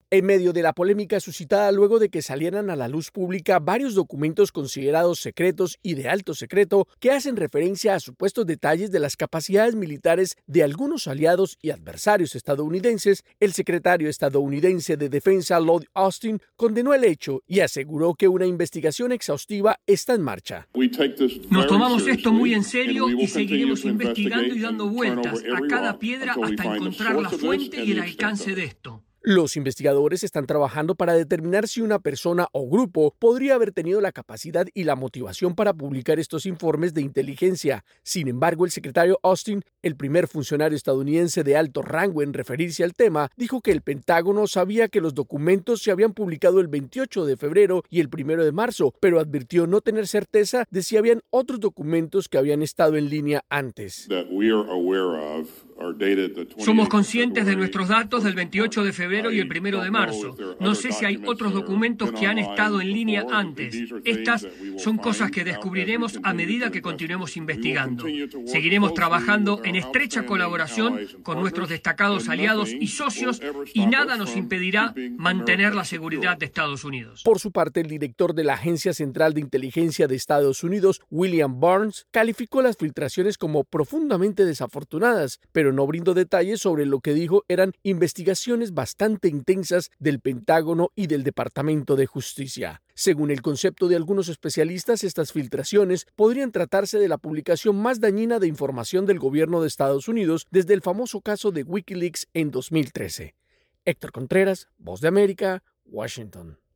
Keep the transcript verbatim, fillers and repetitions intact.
En medio de la polémica suscitada luego de que salieran a la luz pública varios documentos considerados secretos y de alto secreto que hacen referencia a supuestos detalles de las capacidades militares de algunos aliados y adversarios estadounidenses, el secretario estadounidense de Defensa Lloyd Austin condenó el hecho y aseguró que una investigación exhaustiva está en marcha. Nos tomamos esto muy en serio y seguiremos investigando y dando vueltas a cada piedra hasta encontrar la fuente y el alcance de esto. Los investigadores están trabajando para determinar si una persona o grupo podría haber tenido la capacidad y la motivación para publicar estos informes de inteligencia. Sin embargo, el secretario Austin, el primer funcionario estadounidense de alto rango en referirse al tema, dijo que el Pentágono sabía que los documentos se habían publicado el veintiocho de febrero y el primero de marzo, pero advirtió no tener certeza de si habían otros documentos que habían estado en línea antes. Somos conscientes de nuestros datos del veintiocho de febrero y el primero de marzo. No sé si hay otros documentos que han estado en línea antes. Estas son cosas que descubriremos a medida que continuemos investigando. Seguiremos trabajando en estrecha colaboración con nuestros destacados aliados y socios y nada nos impedirá mantener la seguridad de Estados Unidos. Por su parte, el director de la Agencia Central de Inteligencia de Estados Unidos, William Burns, calificó las filtraciones como profundamente desafortunadas, pero no brindó detalles sobre lo que dijo eran investigaciones bastante intensas del Pentágono y del Departamento de Justicia. Según el concepto de algunos especialistas, estas filtraciones podrían tratarse de la publicación más dañina de información del gobierno de Estados Unidos desde el famoso caso de Wikileaks en dos mil trece. Héctor Contreras, Voz de América, Washington.